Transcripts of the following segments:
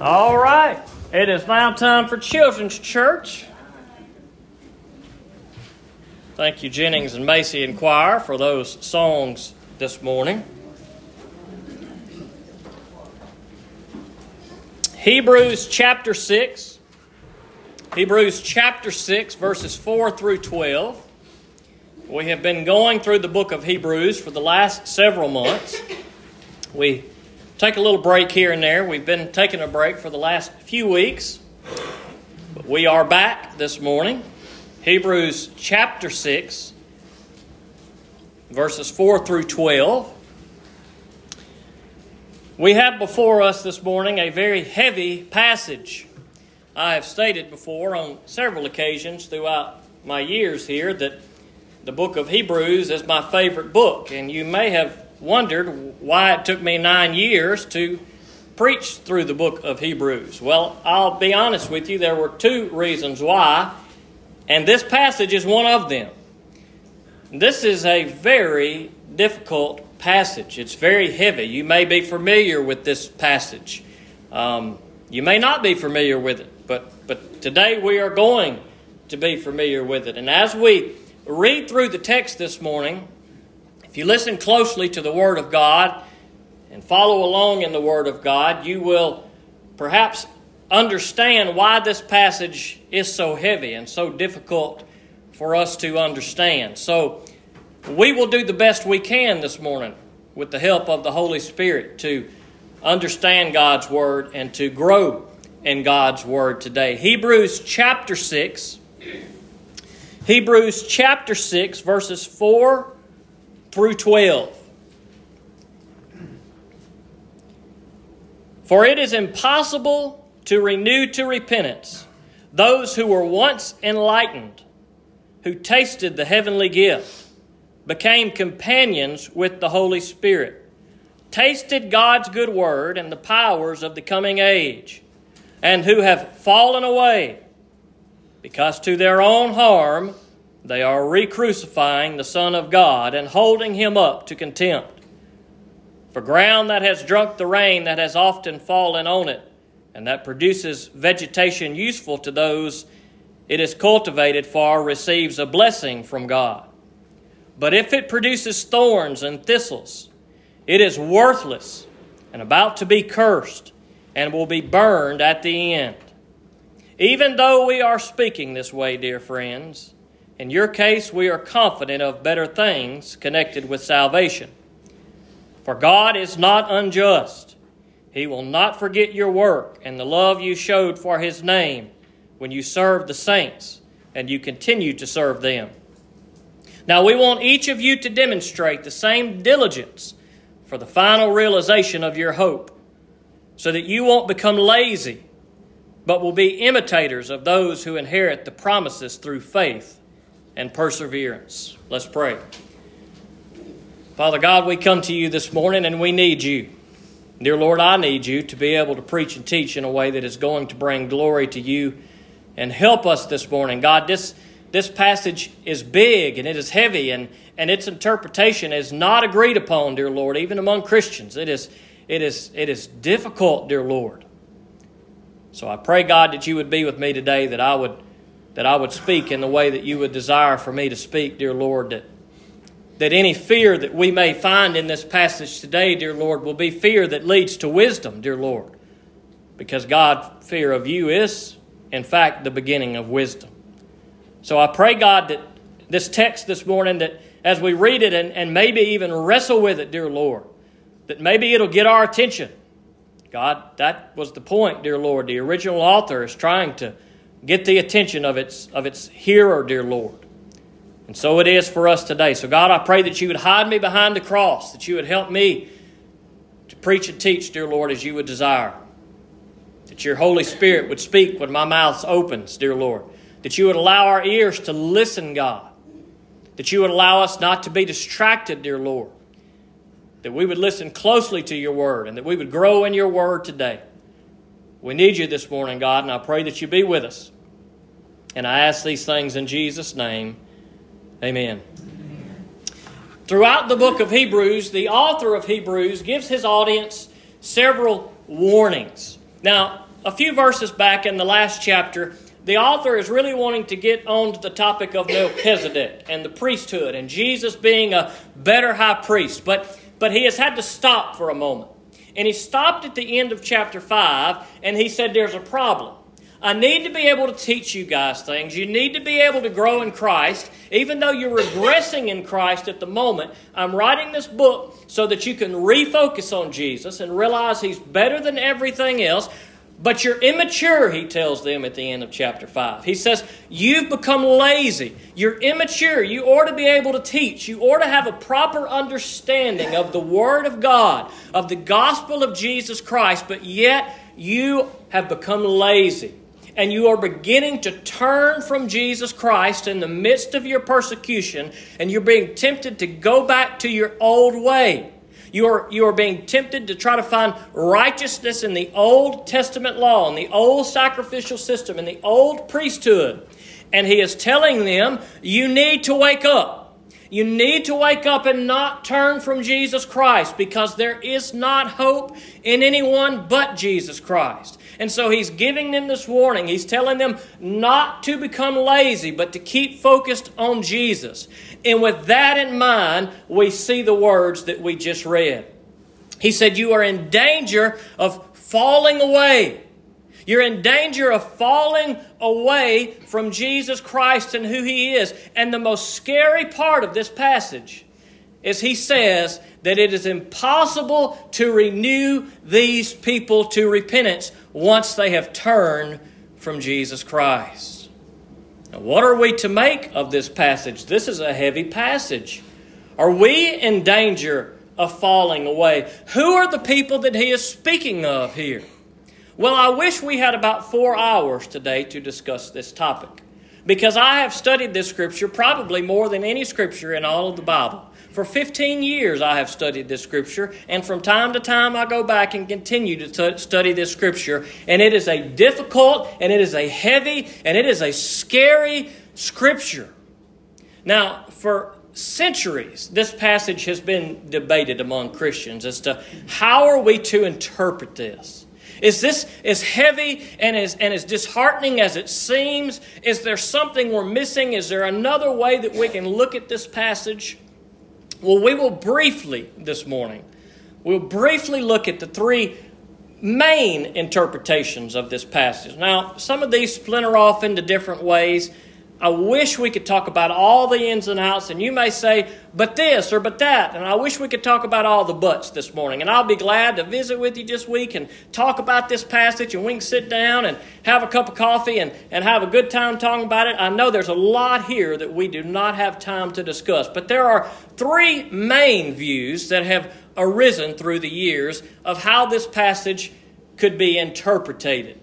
All right, it is now time for Children's Church. Thank you, Jennings and Macy and choir, for those songs this morning. Hebrews chapter 6. Hebrews chapter 6, verses 4 through 12. We have been going through the book of Hebrews for the last several months. We take a little break here and there. We've been taking a break for the last few weeks. But we are back this morning. Hebrews chapter 6, verses 4 through 12. We have before us this morning a very heavy passage. I have stated before on several occasions throughout my years here that the book of Hebrews is my favorite book. And you may have wondered why it took me 9 years to preach through the book of Hebrews. Well, I'll be honest with you, there were two reasons why, and this passage is one of them. This is a very difficult passage. It's very heavy. You may be familiar with this passage. You may not be familiar with it, but today we are going to be familiar with it. And as we read through the text this morning, if you listen closely to the Word of God and follow along in the Word of God, you will perhaps understand why this passage is so heavy and so difficult for us to understand. So we will do the best we can this morning with the help of the Holy Spirit to understand God's Word and to grow in God's Word today. Hebrews chapter 6, verses 4 through 12. For it is impossible to renew to repentance those who were once enlightened, who tasted the heavenly gift, became companions with the Holy Spirit, tasted God's good word and the powers of the coming age, and who have fallen away, because to their own harm they are re-crucifying the Son of God and holding Him up to contempt. For ground that has drunk the rain that has often fallen on it, and that produces vegetation useful to those it is cultivated for, receives a blessing from God. But if it produces thorns and thistles, it is worthless and about to be cursed, and will be burned at the end. Even though we are speaking this way, dear friends, in your case we are confident of better things connected with salvation. For God is not unjust. He will not forget your work and the love you showed for His name when you served the saints, and you continue to serve them. Now we want each of you to demonstrate the same diligence for the final realization of your hope, so that you won't become lazy, but will be imitators of those who inherit the promises through faith and perseverance. Let's pray. Father God, we come to you this morning and we need you. Dear Lord, I need you to be able to preach and teach in a way that is going to bring glory to you and help us this morning. God, this passage is big and it is heavy, and its interpretation is not agreed upon, dear Lord, even among Christians. It is difficult, dear Lord. So I pray, God, that you would be with me today, that I would speak in the way that you would desire for me to speak, dear Lord, that any fear that we may find in this passage today, dear Lord, will be fear that leads to wisdom, dear Lord. Because, God, fear of you is, in fact, the beginning of wisdom. So I pray, God, that this text this morning, that as we read it and maybe even wrestle with it, dear Lord, that maybe it'll get our attention. God, that was the point, dear Lord. The original author is trying to get the attention of its hearer, dear Lord. And so it is for us today. So God, I pray that you would hide me behind the cross, that you would help me to preach and teach, dear Lord, as you would desire. That your Holy Spirit would speak when my mouth opens, dear Lord. That you would allow our ears to listen, God. That you would allow us not to be distracted, dear Lord. That we would listen closely to your word and that we would grow in your word today. We need you this morning, God, and I pray that you be with us. And I ask these things in Jesus' name. Amen. Throughout the book of Hebrews, the author of Hebrews gives his audience several warnings. Now, a few verses back in the last chapter, the author is really wanting to get on to the topic of Melchizedek and the priesthood and Jesus being a better high priest. But he has had to stop for a moment. And he stopped at the end of chapter 5 and he said, there's a problem. I need to be able to teach you guys things. You need to be able to grow in Christ. Even though you're regressing in Christ at the moment, I'm writing this book so that you can refocus on Jesus and realize He's better than everything else. But you're immature, he tells them at the end of chapter 5. He says, you've become lazy. You're immature. You ought to be able to teach. You ought to have a proper understanding of the Word of God, of the gospel of Jesus Christ, but yet you have become lazy. And you are beginning to turn from Jesus Christ in the midst of your persecution, and you're being tempted to go back to your old way. You are being tempted to try to find righteousness in the Old Testament law, in the old sacrificial system, in the old priesthood. And he is telling them, you need to wake up. You need to wake up and not turn from Jesus Christ, because there is not hope in anyone but Jesus Christ. And so he's giving them this warning. He's telling them not to become lazy, but to keep focused on Jesus. And with that in mind, we see the words that we just read. He said, you are in danger of falling away. You're in danger of falling away from Jesus Christ and who He is. And the most scary part of this passage is he says that it is impossible to renew these people to repentance once they have turned from Jesus Christ. Now, what are we to make of this passage? This is a heavy passage. Are we in danger of falling away? Who are the people that he is speaking of here? Well, I wish we had about 4 hours today to discuss this topic, because I have studied this scripture probably more than any scripture in all of the Bible. For 15 years I have studied this scripture, and from time to time I go back and continue to study this scripture, and it is a difficult, and it is a heavy, and it is a scary scripture. Now, for centuries, this passage has been debated among Christians as to how are we to interpret this. Is this as heavy and as disheartening as it seems? Is there something we're missing? Is there another way that we can look at this passage? Well, we will briefly this morning, we'll briefly look at the 3 main interpretations of this passage. Now, some of these splinter off into different ways. I wish we could talk about all the ins and outs, and you may say, but this or but that, and I wish we could talk about all the buts this morning. And I'll be glad to visit with you this week and talk about this passage, and we can sit down and have a cup of coffee and have a good time talking about it. I know there's a lot here that we do not have time to discuss, but there are 3 main views that have arisen through the years of how this passage could be interpreted.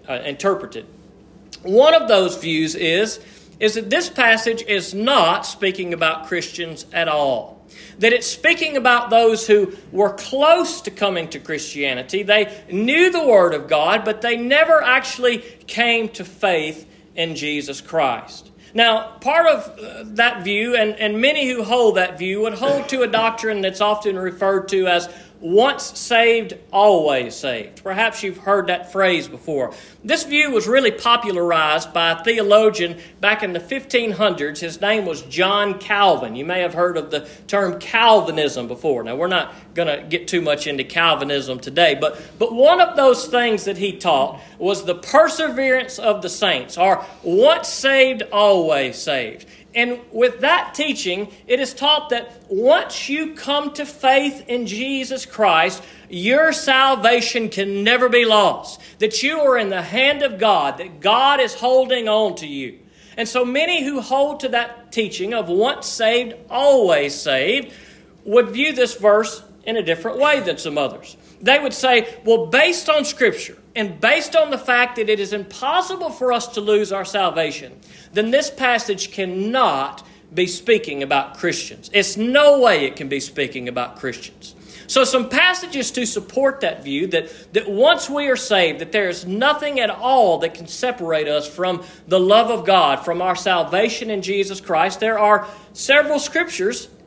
One of those views is that this passage is not speaking about Christians at all. That it's speaking about those who were close to coming to Christianity. They knew the Word of God, but they never actually came to faith in Jesus Christ. Now, part of that view, and many who hold that view, would hold to a doctrine that's often referred to as once saved, always saved. Perhaps you've heard that phrase before. This view was really popularized by a theologian back in the 1500s. His name was John Calvin. You may have heard of the term Calvinism before. Now, we're not going to get too much into Calvinism today, but one of those things that he taught was the perseverance of the saints, or once saved, always saved. And with that teaching, it is taught that once you come to faith in Jesus Christ, your salvation can never be lost. That you are in the hand of God, that God is holding on to you. And so many who hold to that teaching of once saved, always saved, would view this verse in a different way than some others. They would say, well, based on Scripture, and based on the fact that it is impossible for us to lose our salvation, then this passage cannot be speaking about Christians. It's no way it can be speaking about Christians. So some passages to support that view, that once we are saved, that there is nothing at all that can separate us from the love of God, from our salvation in Jesus Christ. There are several scriptures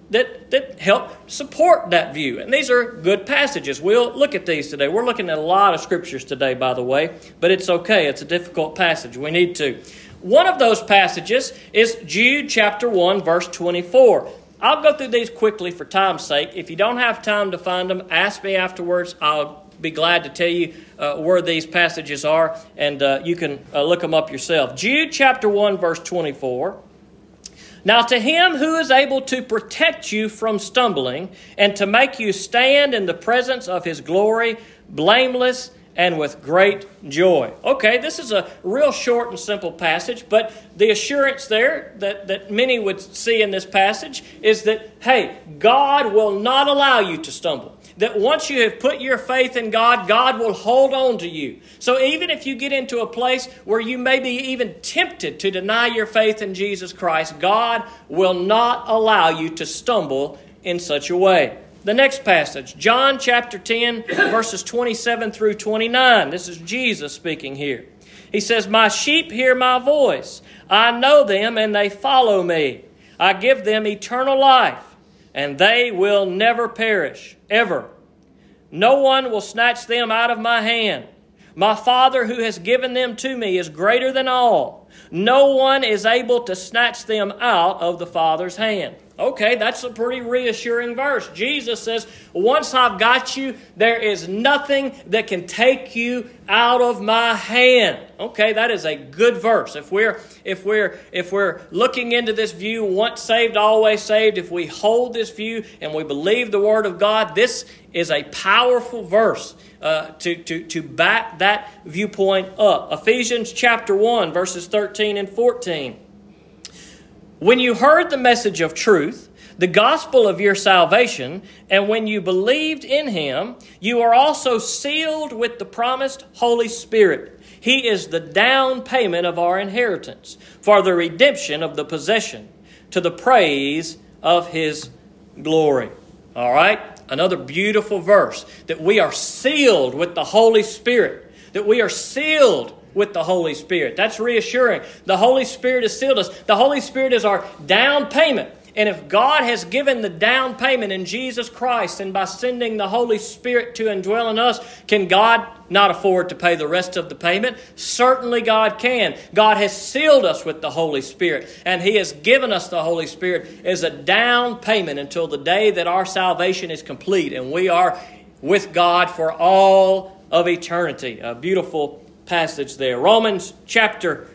that help support that view. And these are good passages. We'll look at these today. We're looking at a lot of scriptures today, by the way, but it's okay. It's a difficult passage. We need to. One of those passages is Jude chapter 1, verse 24. I'll go through these quickly for time's sake. If you don't have time to find them, ask me afterwards. I'll be glad to tell you where these passages are, and you can look them up yourself. Jude chapter 1, verse 24. Now to him who is able to protect you from stumbling and to make you stand in the presence of his glory, blameless and with great joy. Okay, this is a real short and simple passage, but the assurance there that many would see in this passage is that, hey, God will not allow you to stumble. That once you have put your faith in God, God will hold on to you. So even if you get into a place where you may be even tempted to deny your faith in Jesus Christ, God will not allow you to stumble in such a way. The next passage, John chapter 10, verses 27 through 29. This is Jesus speaking here. He says, "My sheep hear my voice. I know them and they follow me. I give them eternal life, and they will never perish, ever. No one will snatch them out of my hand. My Father who has given them to me is greater than all. No one is able to snatch them out of the Father's hand." Okay, that's a pretty reassuring verse. Jesus says, once I've got you, there is nothing that can take you out of my hand. Okay, that is a good verse. If we're looking into this view, once saved, always saved, if we hold this view and we believe the Word of God, this is a powerful verse to back that viewpoint up. Ephesians chapter 1, verses 13 and 14. "When you heard the message of truth, the gospel of your salvation, and when you believed in him, you are also sealed with the promised Holy Spirit. He is the down payment of our inheritance for the redemption of the possession to the praise of his glory." All right? Another beautiful verse, that we are sealed with the Holy Spirit, that we are sealed with the Holy Spirit. That's reassuring. The Holy Spirit has sealed us. The Holy Spirit is our down payment. And if God has given the down payment in Jesus Christ and by sending the Holy Spirit to indwell in us, can God not afford to pay the rest of the payment? Certainly God can. God has sealed us with the Holy Spirit, and He has given us the Holy Spirit as a down payment until the day that our salvation is complete and we are with God for all of eternity. A beautiful passage there. Romans chapter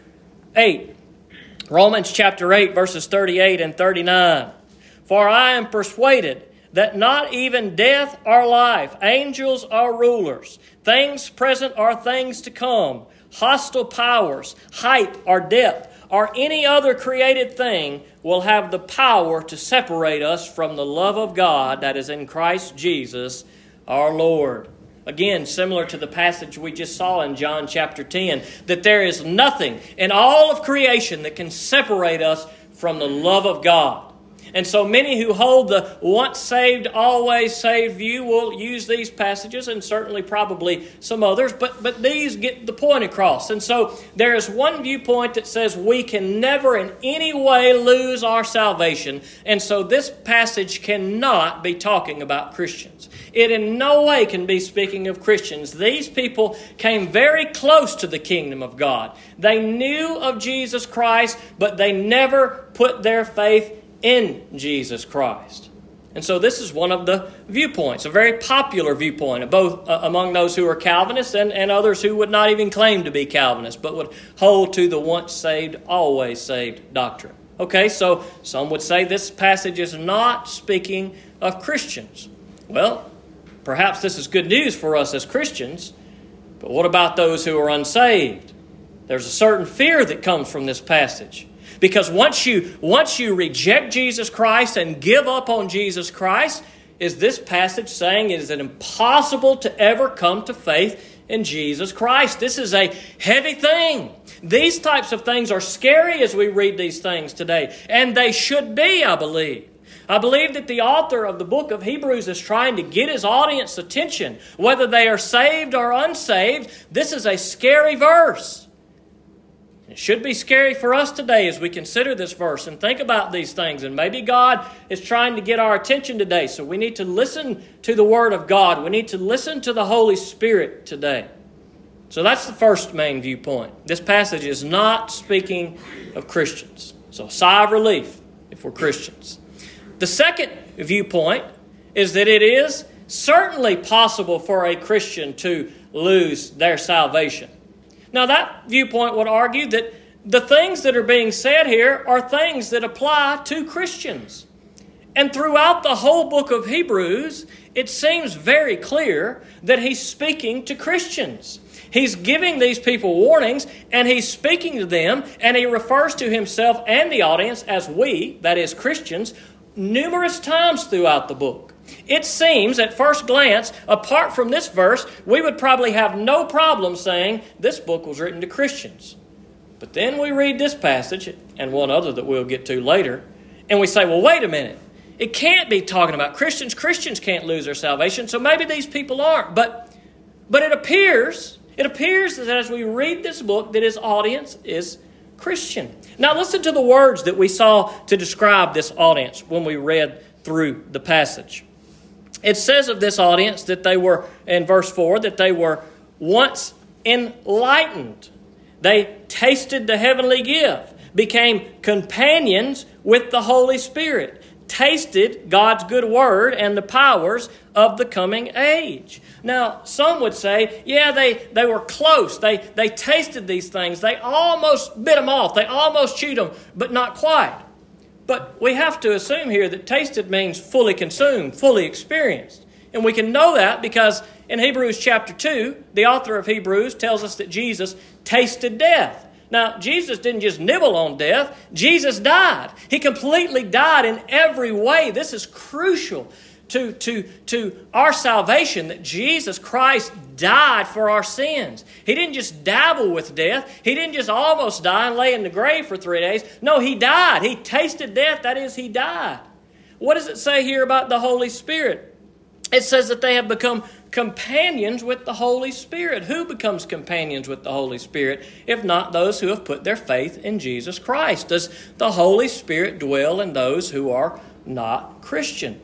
8. Romans chapter 8, verses 38 and 39. "For I am persuaded that not even death or life, angels or rulers, things present or things to come, hostile powers, height or depth, or any other created thing will have the power to separate us from the love of God that is in Christ Jesus our Lord." Again, similar to the passage we just saw in John chapter 10, that there is nothing in all of creation that can separate us from the love of God. And so many who hold the once saved, always saved view will use these passages, and certainly probably some others, but these get the point across. And so there is one viewpoint that says we can never in any way lose our salvation, and so this passage cannot be talking about Christians. It in no way can be speaking of Christians. These people came very close to the kingdom of God. They knew of Jesus Christ, but they never put their faith in Jesus Christ. And so this is one of the viewpoints, a very popular viewpoint, both among those who are Calvinists and others who would not even claim to be Calvinists, but would hold to the once saved, always saved doctrine. Okay, so some would say this passage is not speaking of Christians. Well, perhaps this is good news for us as Christians, but what about those who are unsaved? There's a certain fear that comes from this passage. Because once you reject Jesus Christ and give up on Jesus Christ, is this passage saying it is impossible to ever come to faith in Jesus Christ? This is a heavy thing. These types of things are scary as we read these things today. And they should be, I believe. I believe that the author of the book of Hebrews is trying to get his audience attention. Whether they are saved or unsaved, this is a scary verse. It should be scary for us today as we consider this verse and think about these things. And maybe God is trying to get our attention today. So we need to listen to the Word of God. We need to listen to the Holy Spirit today. So that's the first main viewpoint. This passage is not speaking of Christians. So a sigh of relief if we're Christians. The second viewpoint is that it is certainly possible for a Christian to lose their salvation. Now, that viewpoint would argue that the things that are being said here are things that apply to Christians. And throughout the whole book of Hebrews, it seems very clear that he's speaking to Christians. He's giving these people warnings, and he's speaking to them, and he refers to himself and the audience as we, that is Christians, numerous times throughout the book. It seems, at first glance, apart from this verse, we would probably have no problem saying this book was written to Christians. But then we read this passage, and one other that we'll get to later, and we say, well, wait a minute. It can't be talking about Christians. Christians can't lose their salvation, so maybe these people aren't. But it appears that as we read this book, that his audience is Christian. Now listen to the words that we saw to describe this audience when we read through the passage. It says of this audience that they were, in verse 4, that they were once enlightened. They tasted the heavenly gift, became companions with the Holy Spirit, tasted God's good word and the powers of the coming age. Now, some would say, yeah, they were close. They tasted these things. They almost bit them off. They almost chewed them, but not quite. But we have to assume here that tasted means fully consumed, fully experienced. And we can know that because in Hebrews chapter 2, the author of Hebrews tells us that Jesus tasted death. Now, Jesus didn't just nibble on death. Jesus died. He completely died in every way. This is crucial to our salvation, that Jesus Christ died for our sins. He didn't just dabble with death. He didn't just almost die and lay in the grave for 3 days. No, he died. He tasted death. That is, he died. What does it say here about the Holy Spirit? It says that they have become companions with the Holy Spirit. Who becomes companions with the Holy Spirit if not those who have put their faith in Jesus Christ? Does the Holy Spirit dwell in those who are not Christian?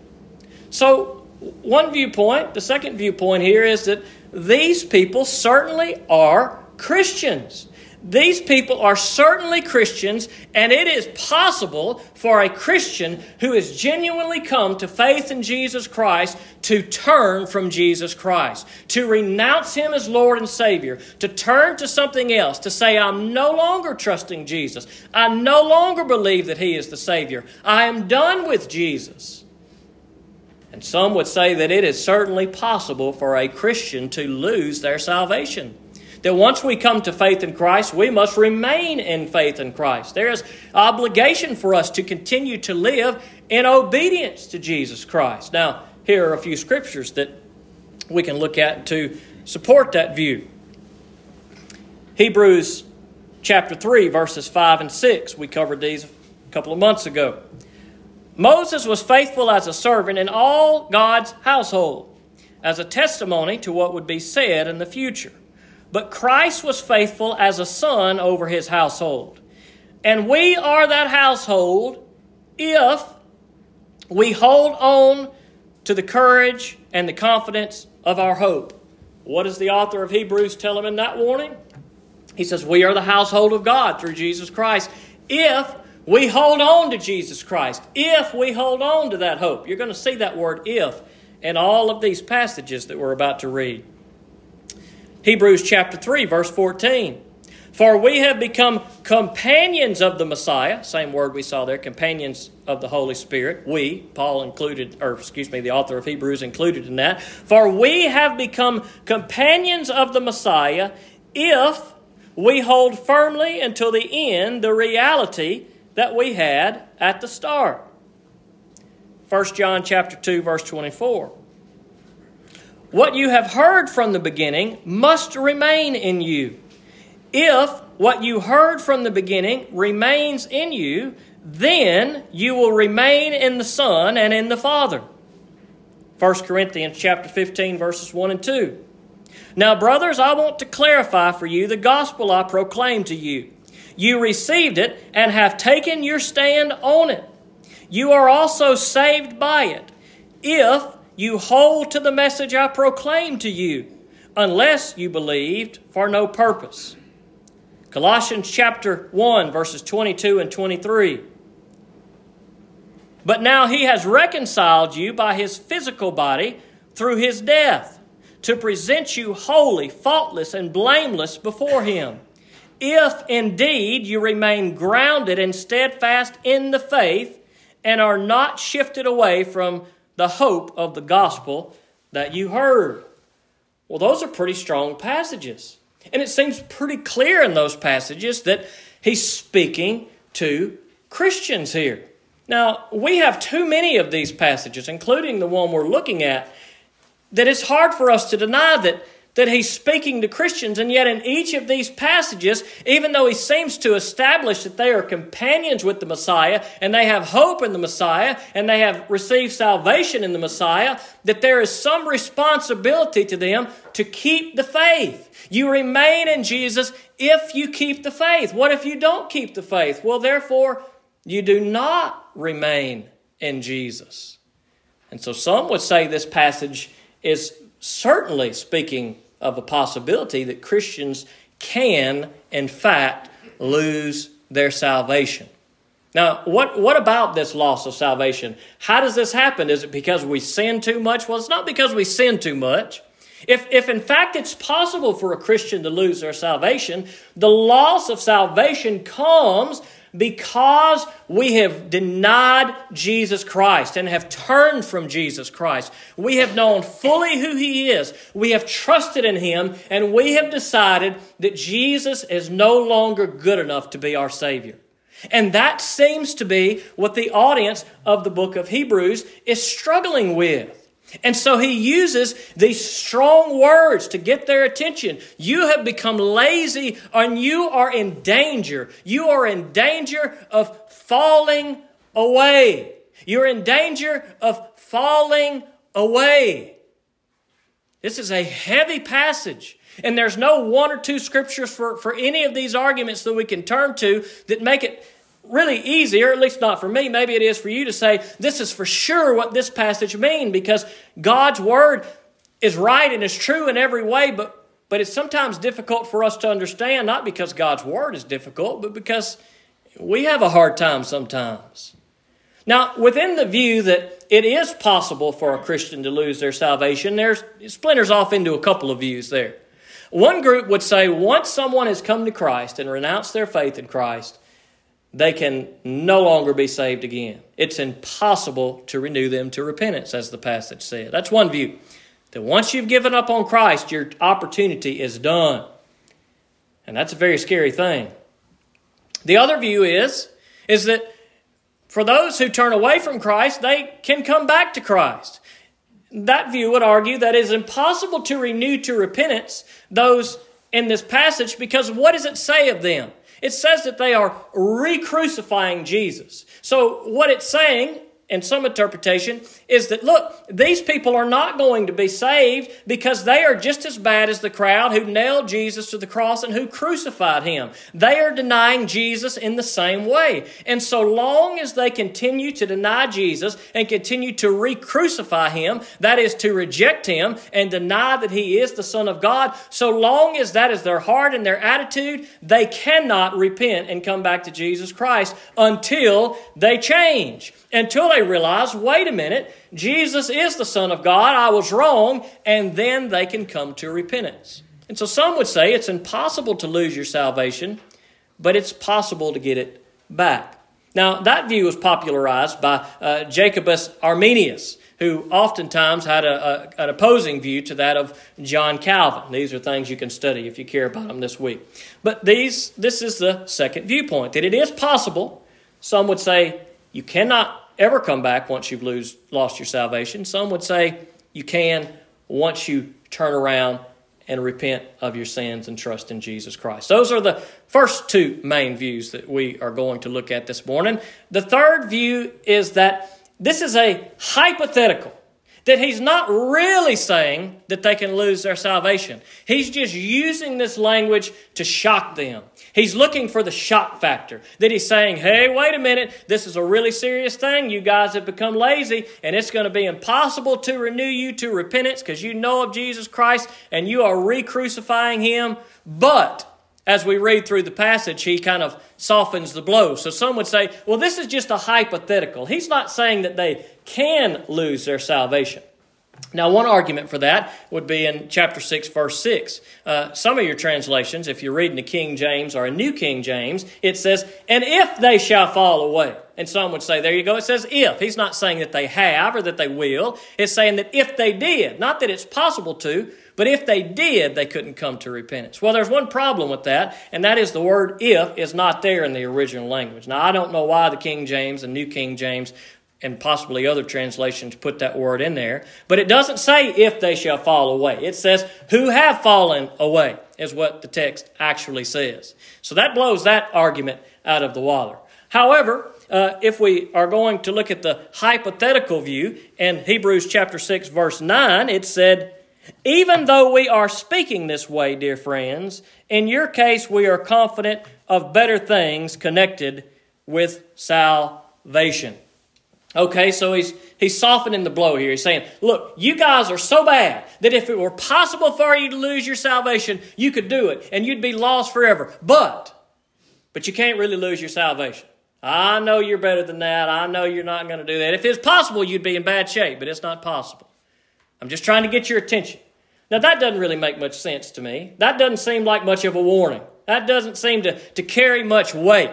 So, one viewpoint, the second viewpoint here is that these people certainly are Christians. These people are certainly Christians, and it is possible for a Christian who has genuinely come to faith in Jesus Christ to turn from Jesus Christ, to renounce Him as Lord and Savior, to turn to something else, to say, I'm no longer trusting Jesus. I no longer believe that He is the Savior. I am done with Jesus. And some would say that it is certainly possible for a Christian to lose their salvation. That once we come to faith in Christ, we must remain in faith in Christ. There is obligation for us to continue to live in obedience to Jesus Christ. Now, here are a few scriptures that we can look at to support that view. Hebrews chapter 3, verses 5 and 6. We covered these a couple of months ago. Moses was faithful as a servant in all God's household, as a testimony to what would be said in the future. But Christ was faithful as a son over His household. And we are that household if we hold on to the courage and the confidence of our hope. What does the author of Hebrews tell him in that warning? He says, we are the household of God through Jesus Christ if we hold on to Jesus Christ, if we hold on to that hope. You're going to see that word if in all of these passages that we're about to read. Hebrews chapter 3, verse 14. For we have become companions of the Messiah. Same word we saw there, companions of the Holy Spirit. We, Paul included, the author of Hebrews included in that. For we have become companions of the Messiah if we hold firmly until the end the reality that we had at the start. 1 John chapter 2, verse 24. What you have heard from the beginning must remain in you. If what you heard from the beginning remains in you, then you will remain in the Son and in the Father. 1 Corinthians chapter 15, verses 1 and 2. Now, brothers, I want to clarify for you the gospel I proclaimed to you. You received it and have taken your stand on it. You are also saved by it, if you hold to the message I proclaimed to you, unless you believed for no purpose. Colossians chapter 1, verses 22 and 23. But now he has reconciled you by his physical body through his death, to present you holy, faultless, and blameless before him. If indeed you remain grounded and steadfast in the faith, and are not shifted away from the hope of the gospel that you heard. Well, those are pretty strong passages. And it seems pretty clear in those passages that he's speaking to Christians here. Now, we have too many of these passages, including the one we're looking at, that it's hard for us to deny that he's speaking to Christians. And yet in each of these passages, even though he seems to establish that they are companions with the Messiah, and they have hope in the Messiah, and they have received salvation in the Messiah, that there is some responsibility to them to keep the faith. You remain in Jesus if you keep the faith. What if you don't keep the faith? Well, therefore, you do not remain in Jesus. And so some would say this passage is certainly speaking of a possibility that Christians can, in fact, lose their salvation. Now, what about this loss of salvation? How does this happen? Is it because we sin too much? Well, it's not because we sin too much. If in fact it's possible for a Christian to lose their salvation, the loss of salvation comes because we have denied Jesus Christ and have turned from Jesus Christ. We have known fully who He is. We have trusted in Him, and we have decided that Jesus is no longer good enough to be our Savior. And that seems to be what the audience of the book of Hebrews is struggling with. And so he uses these strong words to get their attention. You have become lazy and you are in danger. You are in danger of falling away. You're in danger of falling away. This is a heavy passage. And there's no one or two scriptures for any of these arguments that we can turn to that make it really easy, or at least not for me. Maybe it is for you to say, this is for sure what this passage means, because God's word is right and is true in every way, but it's sometimes difficult for us to understand, not because God's word is difficult, but because we have a hard time sometimes. Now, within the view that it is possible for a Christian to lose their salvation, there's splinters off into a couple of views there. One group would say once someone has come to Christ and renounced their faith in Christ, they can no longer be saved again. It's impossible to renew them to repentance, as the passage said. That's one view. That once you've given up on Christ, your opportunity is done. And that's a very scary thing. The other view is that for those who turn away from Christ, they can come back to Christ. That view would argue that it is impossible to renew to repentance those in this passage, because what does it say of them? It says that they are re-crucifying Jesus. So what it's saying, in some interpretation, is that, look, these people are not going to be saved because they are just as bad as the crowd who nailed Jesus to the cross and who crucified Him. They are denying Jesus in the same way. And so long as they continue to deny Jesus and continue to re-crucify Him, that is to reject Him and deny that He is the Son of God, so long as that is their heart and their attitude, they cannot repent and come back to Jesus Christ until they change. Until they realize, wait a minute, Jesus is the Son of God, I was wrong, and then they can come to repentance. And so some would say it's impossible to lose your salvation, but it's possible to get it back. Now, that view was popularized by Jacobus Arminius, who oftentimes had an opposing view to that of John Calvin. These are things you can study if you care about them this week. But this is the second viewpoint, that it is possible. Some would say you cannot ever come back once you've lost your salvation. Some would say you can once you turn around and repent of your sins and trust in Jesus Christ. Those are the first two main views that we are going to look at this morning. The third view is that this is a hypothetical. that he's not really saying that they can lose their salvation. He's just using this language to shock them. He's looking for the shock factor, that he's saying, hey, wait a minute, this is a really serious thing. You guys have become lazy, and it's going to be impossible to renew you to repentance because you know of Jesus Christ and you are re-crucifying him. But as we read through the passage, he kind of softens the blow. So some would say, well, this is just a hypothetical. He's not saying that they can lose their salvation. Now, one argument for that would be in chapter 6, verse 6. Some of your translations, if you're reading the King James or a New King James, it says, and if they shall fall away. And some would say, there you go, it says if. He's not saying that they have or that they will. It's saying that if they did, not that it's possible to, but if they did, they couldn't come to repentance. Well, there's one problem with that, and that is the word if is not there in the original language. Now, I don't know why the King James and New King James and possibly other translations put that word in there, but it doesn't say if they shall fall away. It says who have fallen away is what the text actually says. So that blows that argument out of the water. However, if we are going to look at the hypothetical view, in Hebrews chapter 6, verse 9, it said, even though we are speaking this way, dear friends, in your case we are confident of better things connected with salvation. Okay, so he's softening the blow here. He's saying, look, you guys are so bad that if it were possible for you to lose your salvation, you could do it and you'd be lost forever. But you can't really lose your salvation. I know you're better than that. I know you're not going to do that. If it's possible, you'd be in bad shape, but it's not possible. I'm just trying to get your attention. Now, that doesn't really make much sense to me. That doesn't seem like much of a warning. That doesn't seem to carry much weight.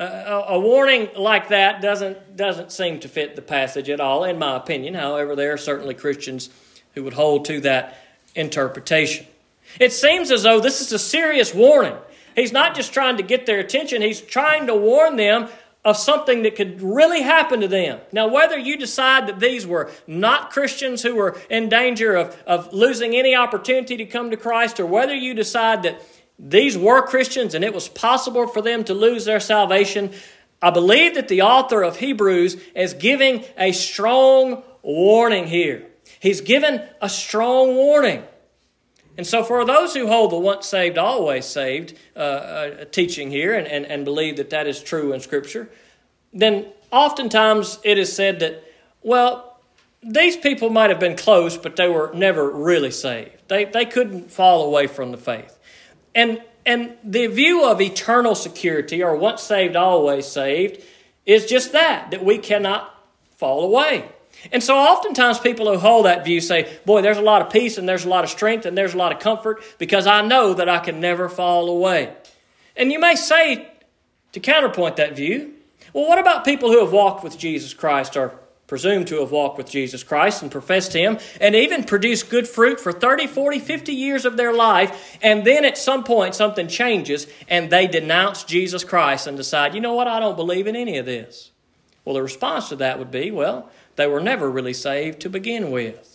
A warning like that doesn't seem to fit the passage at all, in my opinion. However, there are certainly Christians who would hold to that interpretation. It seems as though this is a serious warning. He's not just trying to get their attention. He's trying to warn them of something that could really happen to them. Now, whether you decide that these were not Christians who were in danger of losing any opportunity to come to Christ, or whether you decide that these were Christians and it was possible for them to lose their salvation, I believe that the author of Hebrews is giving a strong warning here. He's given a strong warning. And so for those who hold the once saved, always saved teaching here and believe that that is true in Scripture, then oftentimes it is said that, well, these people might have been close, but they were never really saved. They couldn't fall away from the faith. And the view of eternal security, or once saved, always saved, is just that we cannot fall away. And so oftentimes people who hold that view say, boy, there's a lot of peace and there's a lot of strength and there's a lot of comfort because I know that I can never fall away. And you may say, to counterpoint that view, well, what about people who have walked with Jesus Christ, or presumed to have walked with Jesus Christ and professed Him, and even produced good fruit for 30, 40, 50 years of their life, and then at some point something changes and they denounce Jesus Christ and decide, you know what, I don't believe in any of this. Well, the response to that would be, well, they were never really saved to begin with.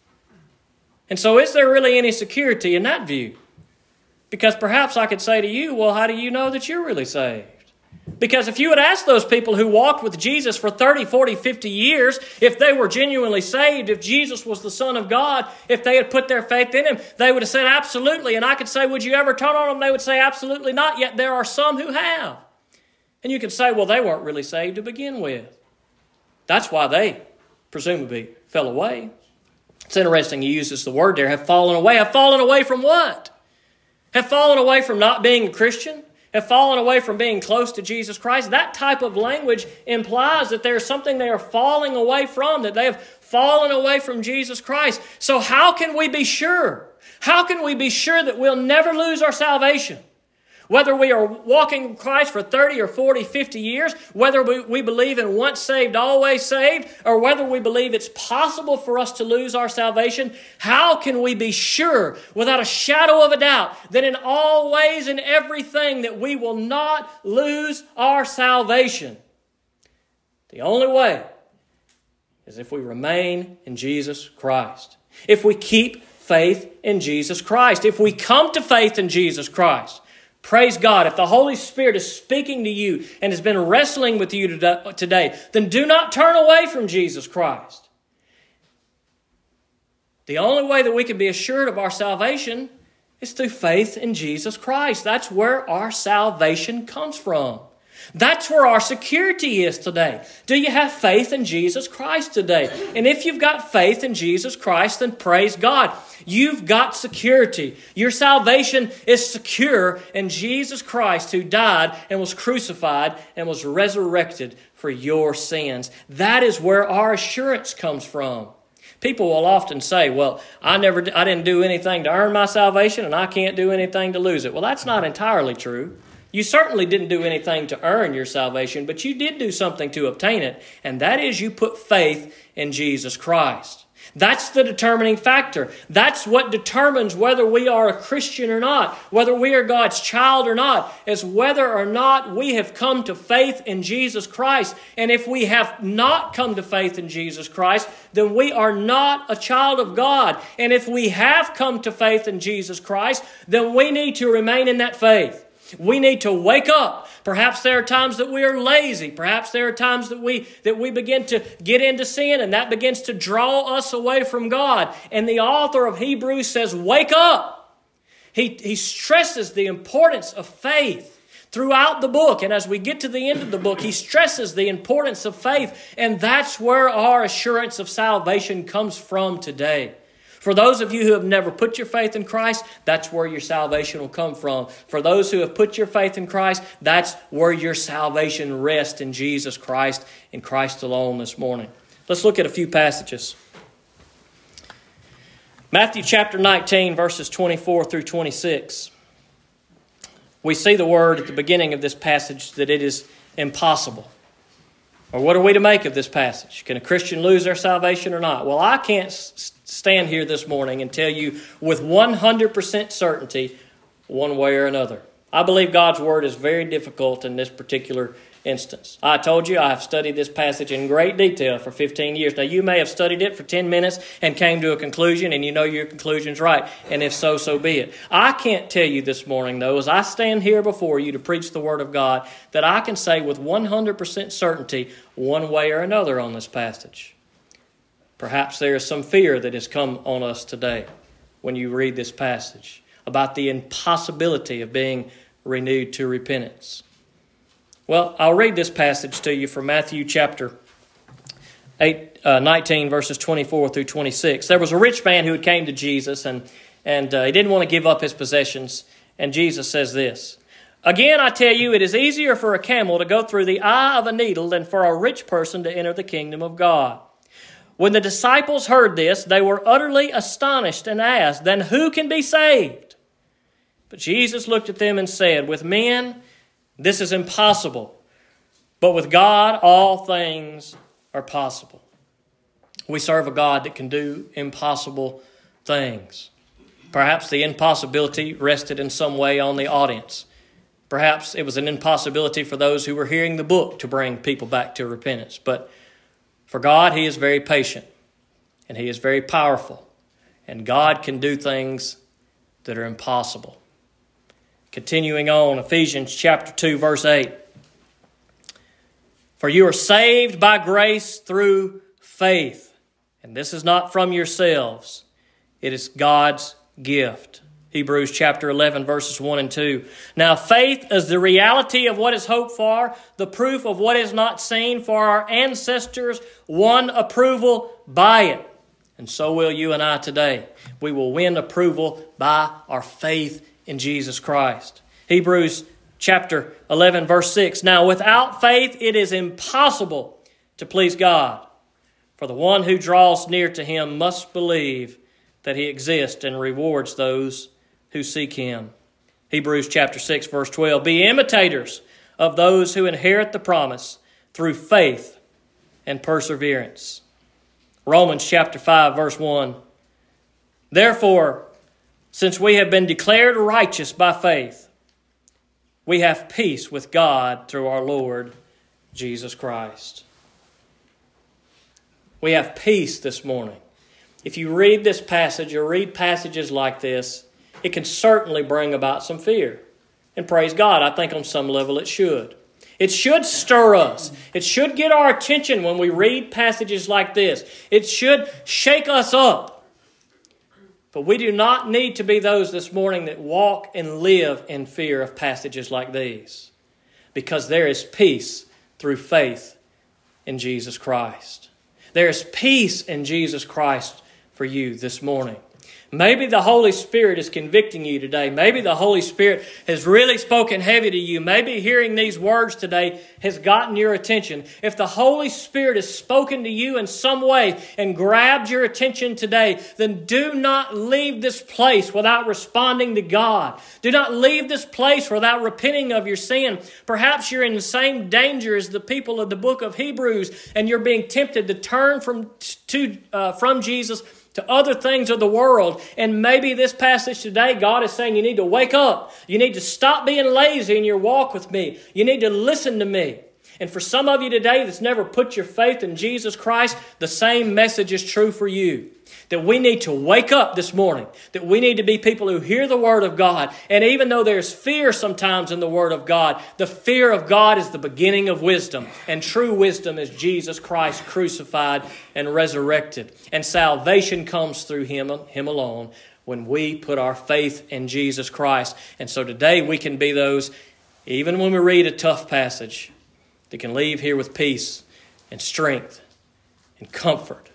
And so is there really any security in that view? Because perhaps I could say to you, well, how do you know that you're really saved? Because if you had asked those people who walked with Jesus for 30, 40, 50 years, if they were genuinely saved, if Jesus was the Son of God, if they had put their faith in Him, they would have said absolutely. And I could say, would you ever turn on them? They would say absolutely not, yet there are some who have. And you could say, well, they weren't really saved to begin with. That's why they presumably fell away. It's interesting he uses the word there, have fallen away. Have fallen away from what? Have fallen away from not being a Christian? Have fallen away from being close to Jesus Christ? That type of language implies that there's something they are falling away from, that they have fallen away from Jesus Christ. So how can we be sure? How can we be sure that we'll never lose our salvation? Whether we are walking with Christ for 30 or 40, 50 years, whether we believe in once saved, always saved, or whether we believe it's possible for us to lose our salvation, how can we be sure without a shadow of a doubt that in all ways and everything that we will not lose our salvation? The only way is if we remain in Jesus Christ. If we keep faith in Jesus Christ. If we come to faith in Jesus Christ. Praise God. If the Holy Spirit is speaking to you and has been wrestling with you today, then do not turn away from Jesus Christ. The only way that we can be assured of our salvation is through faith in Jesus Christ. That's where our salvation comes from. That's where our security is today. Do you have faith in Jesus Christ today? And if you've got faith in Jesus Christ, then praise God. You've got security. Your salvation is secure in Jesus Christ, who died and was crucified and was resurrected for your sins. That is where our assurance comes from. People will often say, well, I didn't do anything to earn my salvation, and I can't do anything to lose it. Well, that's not entirely true. You certainly didn't do anything to earn your salvation, but you did do something to obtain it, and that is you put faith in Jesus Christ. That's the determining factor. That's what determines whether we are a Christian or not, whether we are God's child or not, is whether or not we have come to faith in Jesus Christ. And if we have not come to faith in Jesus Christ, then we are not a child of God. And if we have come to faith in Jesus Christ, then we need to remain in that faith. We need to wake up. Perhaps there are times that we are lazy. Perhaps there are times that we begin to get into sin, and that begins to draw us away from God. And the author of Hebrews says, wake up. He stresses the importance of faith throughout the book. And as we get to the end of the book, he stresses the importance of faith. And that's where our assurance of salvation comes from today. For those of you who have never put your faith in Christ, that's where your salvation will come from. For those who have put your faith in Christ, that's where your salvation rests in Jesus Christ, in Christ alone this morning. Let's look at a few passages. Matthew chapter 19, verses 24 through 26. We see the word at the beginning of this passage that it is impossible. Or what are we to make of this passage? Can a Christian lose their salvation or not? Well, I can't stand here this morning and tell you with 100% certainty one way or another. I believe God's word is very difficult in this particular instance. I told you I have studied this passage in great detail for 15 years. Now, you may have studied it for 10 minutes and came to a conclusion, and you know your conclusion's right. And if so, so be it. I can't tell you this morning, though, as I stand here before you to preach the word of God, that I can say with 100% certainty one way or another on this passage. Perhaps there is some fear that has come on us today when you read this passage about the impossibility of being renewed to repentance. Well, I'll read this passage to you from Matthew chapter 19, verses 24 through 26. There was a rich man who came to Jesus, and he didn't want to give up his possessions. And Jesus says this, "Again, I tell you, it is easier for a camel to go through the eye of a needle than for a rich person to enter the kingdom of God." When the disciples heard this, they were utterly astonished and asked, "Then who can be saved?" But Jesus looked at them and said, "With men, this is impossible, but with God, all things are possible." We serve a God that can do impossible things. Perhaps the impossibility rested in some way on the audience. Perhaps it was an impossibility for those who were hearing the book to bring people back to repentance. But for God, He is very patient, and He is very powerful, and God can do things that are impossible. Continuing on, Ephesians chapter 2, verse 8. "For you are saved by grace through faith, and this is not from yourselves. It is God's gift." Hebrews chapter 11, verses 1 and 2. "Now faith is the reality of what is hoped for, the proof of what is not seen, for our ancestors won approval by it. And so will you and I today. We will win approval by our faith in Jesus Christ." Hebrews chapter 11, verse 6. "Now without faith it is impossible to please God. For the one who draws near to Him must believe that He exists and rewards those who seek Him." Hebrews chapter 6, verse 12. "Be imitators of those who inherit the promise through faith and perseverance." Romans chapter 5, verse 1. "Therefore, since we have been declared righteous by faith, we have peace with God through our Lord Jesus Christ." We have peace this morning. If you read this passage or read passages like this, it can certainly bring about some fear. And praise God, I think on some level it should. It should stir us. It should get our attention when we read passages like this. It should shake us up. But we do not need to be those this morning that walk and live in fear of passages like these, because there is peace through faith in Jesus Christ. There is peace in Jesus Christ for you this morning. Maybe the Holy Spirit is convicting you today. Maybe the Holy Spirit has really spoken heavy to you. Maybe hearing these words today has gotten your attention. If the Holy Spirit has spoken to you in some way and grabbed your attention today, then do not leave this place without responding to God. Do not leave this place without repenting of your sin. Perhaps you're in the same danger as the people of the book of Hebrews, and you're being tempted to turn from Jesus to other things of the world. And maybe this passage today, God is saying you need to wake up. You need to stop being lazy in your walk with me. You need to listen to me. And for some of you today that's never put your faith in Jesus Christ, the same message is true for you. That we need to wake up this morning. That we need to be people who hear the Word of God. And even though there's fear sometimes in the Word of God, the fear of God is the beginning of wisdom. And true wisdom is Jesus Christ crucified and resurrected. And salvation comes through Him alone when we put our faith in Jesus Christ. And so today we can be those, even when we read a tough passage, that can leave here with peace and strength and comfort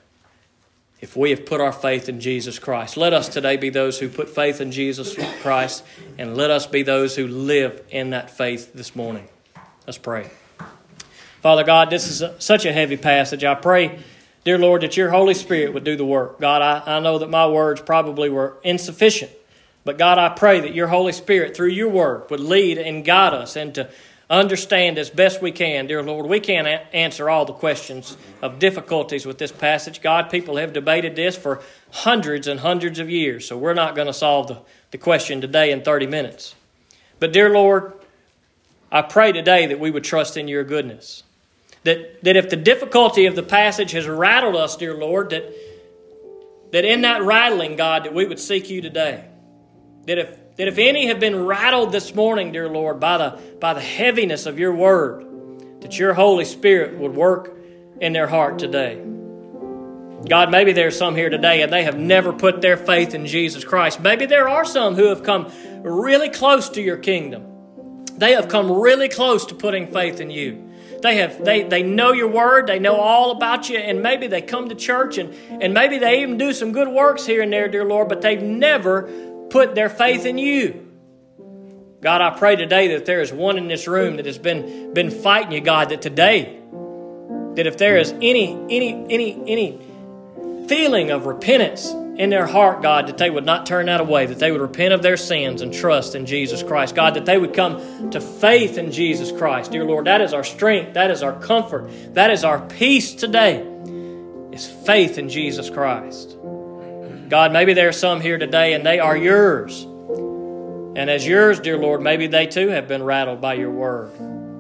if we have put our faith in Jesus Christ. Let us today be those who put faith in Jesus Christ, and let us be those who live in that faith this morning. Let's pray. Father God, this is such a heavy passage. I pray, dear Lord, that your Holy Spirit would do the work. God, I know that my words probably were insufficient, but God, I pray that your Holy Spirit, through your word, would lead and guide us into understand as best we can, dear Lord. We can't answer all the questions of difficulties with this passage. God, people have debated this for hundreds and hundreds of years, so we're not going to solve the question today in 30 minutes. But dear Lord, I pray today that we would trust in your goodness. That if the difficulty of the passage has rattled us, dear Lord, that in that rattling, God, that we would seek you today. That if any have been rattled this morning, dear Lord, by the heaviness of your word, that your Holy Spirit would work in their heart today. God, maybe there are some here today and they have never put their faith in Jesus Christ. Maybe there are some who have come really close to your kingdom. They have come really close to putting faith in you. They know your word, they know all about you, and maybe they come to church and maybe they even do some good works here and there, dear Lord, but they've never put their faith in you. God, I pray today that there is one in this room that has been fighting you, God, that today, that if there is any feeling of repentance in their heart, God, that they would not turn that away, that they would repent of their sins and trust in Jesus Christ. God, that they would come to faith in Jesus Christ. Dear Lord, that is our strength, that is our comfort, that is our peace today, is faith in Jesus Christ. God, maybe there are some here today and they are yours. And as yours, dear Lord, maybe they too have been rattled by your word.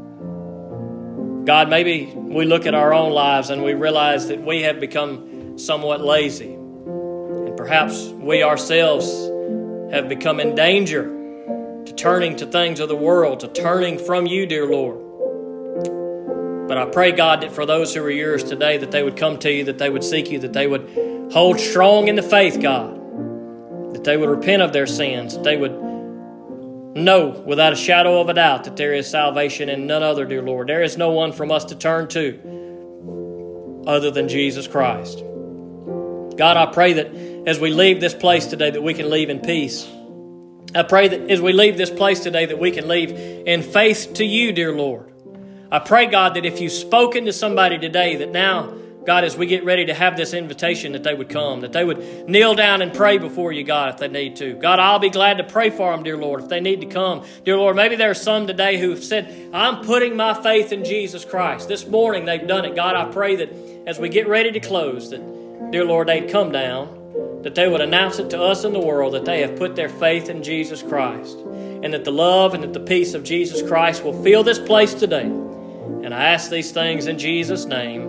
God, maybe we look at our own lives and we realize that we have become somewhat lazy. And perhaps we ourselves have become in danger to turning to things of the world, to turning from you, dear Lord. But I pray, God, that for those who are yours today, that they would come to you, that they would seek you, that they would hold strong in the faith, God, that they would repent of their sins, that they would know without a shadow of a doubt that there is salvation in none other, dear Lord. There is no one from us to turn to other than Jesus Christ. God, I pray that as we leave this place today, that we can leave in peace. I pray that as we leave this place today, that we can leave in faith to you, dear Lord. I pray, God, that if you've spoken to somebody today, that now, God, as we get ready to have this invitation, that they would come, that they would kneel down and pray before you, God, if they need to. God, I'll be glad to pray for them, dear Lord, if they need to come. Dear Lord, maybe there are some today who have said, I'm putting my faith in Jesus Christ. This morning they've done it. God, I pray that as we get ready to close, that, dear Lord, they'd come down, that they would announce it to us in the world that they have put their faith in Jesus Christ, and that the love and that the peace of Jesus Christ will fill this place today. And I ask these things in Jesus' name.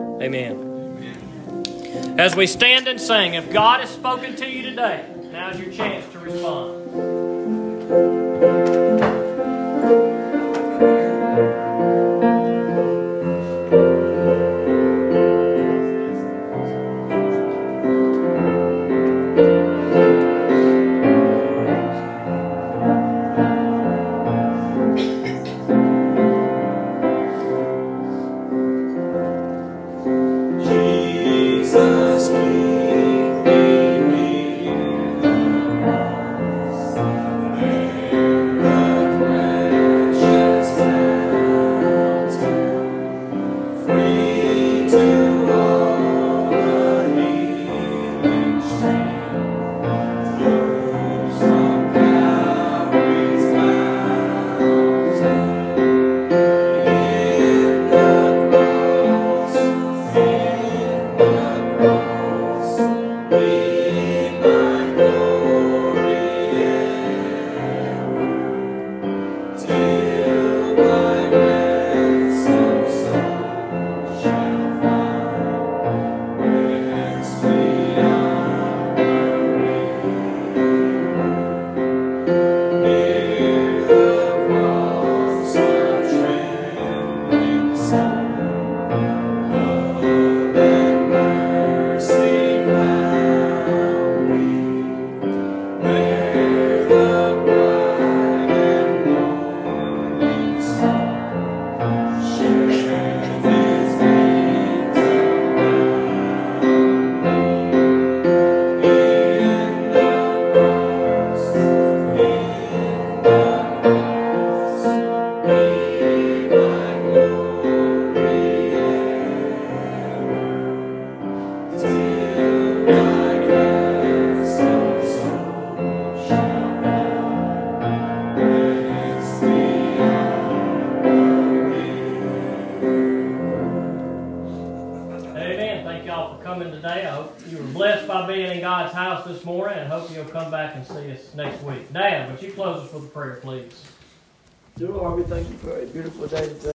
Amen. As we stand and sing, if God has spoken to you today, now's your chance to respond. Today. I hope you were blessed by being in God's house this morning, and hope you'll come back and see us next week. Dan, would you close us with a prayer, please? Dear Lord, we thank you for a beautiful day today.